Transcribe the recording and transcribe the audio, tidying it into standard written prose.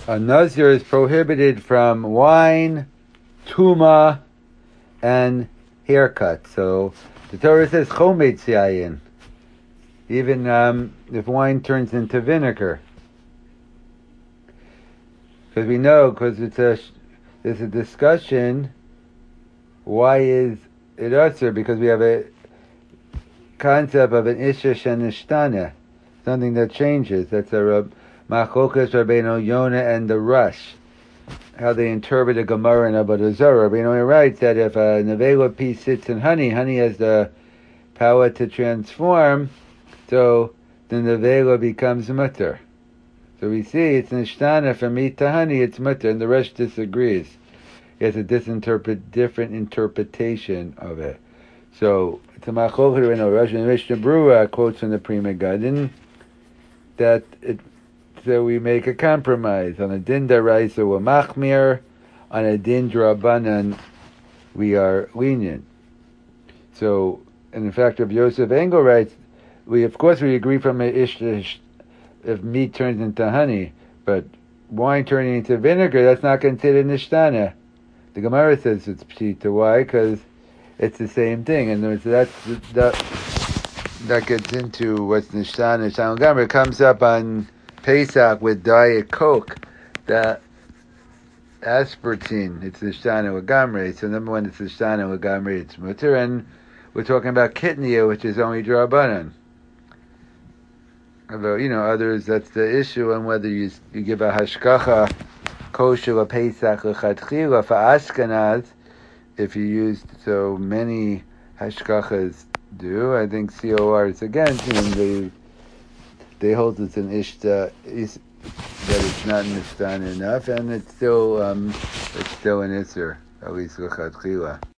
A nazir is prohibited from wine, tuma, and haircut. So the Torah says chometz yayin. Even if wine turns into vinegar, because we know, because there's a discussion. Why is it usher? Because we have a concept of an isha shenishtana, something that changes. That's a Machokas Rabbeinu Yonah and the Rush, how they interpret the Gemara in Avodah Zarah. Rabbeinu writes that if a nevela pea sits in honey has the power to transform, so the nevela becomes mutter. So we see it's nishtana from meat to honey, it's mutter, and the Rush disagrees. He has a different interpretation of it. So it's a Machokas Rabbeinu Rush, and Mishnah Berurah quotes from the Pri Megadim that so we make a compromise. On a din daraisa we're machmir, on a din drabanan we are lenient. So, and in fact, Rav Yosef Engel writes, we agree from a ish if meat turns into honey, but wine turning into vinegar, that's not considered nishtana. The Gemara says it's pshita. Why? Because it's the same thing, and that gets into what's nishtana. Shalom It comes up on Pesach with Diet Coke, the aspartame, it's nishtana l'gamrei. So number one, it's nishtana l'gamrei, it's mutter, and we're talking about kitniya, which is only drabanan. Although, others, that's the issue on whether you give a hashkacha kosher Pesach l'chadchila for Ashkenaz, if you used so many hashkachas do. I think COR is against, they hold it's an ishta, that it's not nishtana enough, and it's still an isser, at least l'chadchila.